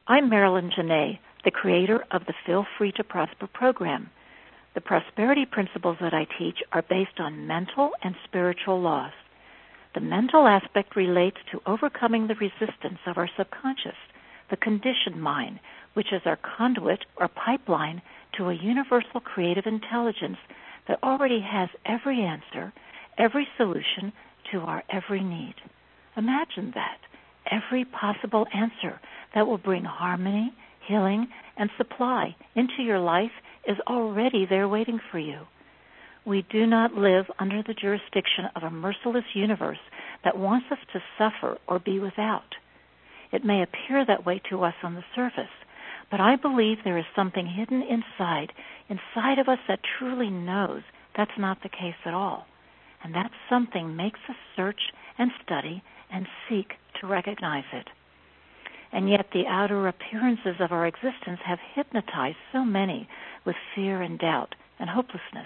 I'm Marilyn Janae, the creator of the Feel Free to Prosper program. The prosperity principles that I teach are based on mental and spiritual laws. The mental aspect relates to overcoming the resistance of our subconscious, the conditioned mind, which is our conduit or pipeline to a universal creative intelligence that already has every answer, every solution to our every need. Imagine that. Every possible answer that will bring harmony, healing, and supply into your life is already there waiting for you. We do not live under the jurisdiction of a merciless universe that wants us to suffer or be without. It may appear that way to us on the surface, but I believe there is something hidden inside of us that truly knows that's not the case at all. And that something makes us search and study and seek to recognize it. And yet the outer appearances of our existence have hypnotized so many with fear and doubt and hopelessness.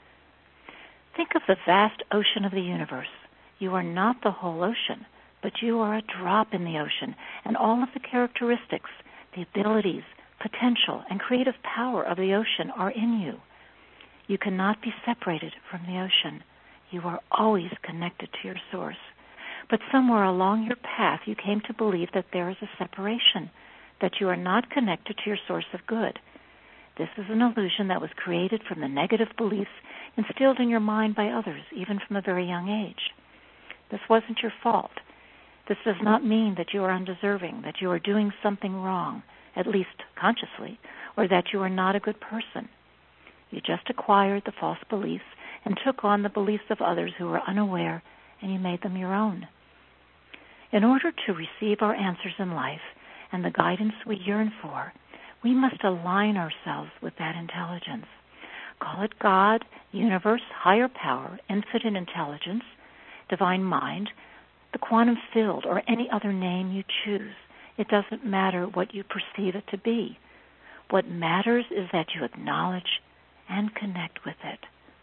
Think of the vast ocean of the universe. You are not the whole ocean, but you are a drop in the ocean, and all of the characteristics, the abilities, potential, and creative power of the ocean are in you. You cannot be separated from the ocean. You are always connected to your source. But somewhere along your path you came to believe that there is a separation, that you are not connected to your source of good. This is an illusion that was created from the negative beliefs instilled in your mind by others, even from a very young age. This wasn't your fault. This does not mean that you are undeserving, that you are doing something wrong, at least consciously, or that you are not a good person. You just acquired the false beliefs and took on the beliefs of others who were unaware, and you made them your own. In order to receive our answers in life and the guidance we yearn for, we must align ourselves with that intelligence. Call it God, universe, higher power, infinite intelligence, divine mind, the quantum field, or any other name you choose. It doesn't matter what you perceive it to be. What matters is that you acknowledge and connect with it.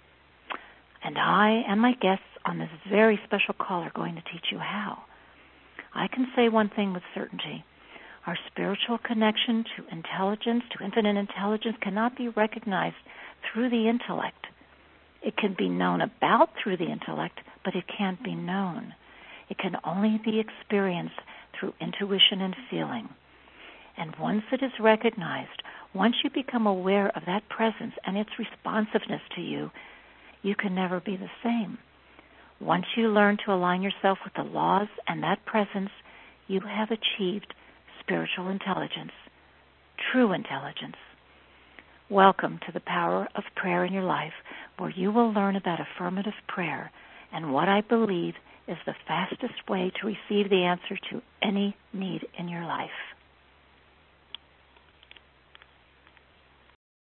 And I and my guests on this very special call are going to teach you how. I can say one thing with certainty. Our spiritual connection to intelligence, to infinite intelligence, cannot be recognized through the intellect. It can be known about through the intellect, but it can't be known. It can only be experienced through intuition and feeling. And once it is recognized, once you become aware of that presence and its responsiveness to you, you can never be the same. Once you learn to align yourself with the laws and that presence, you have achieved spiritual intelligence, true intelligence. Welcome to the power of prayer in your life, where you will learn about affirmative prayer and what I believe is the fastest way to receive the answer to any need in your life.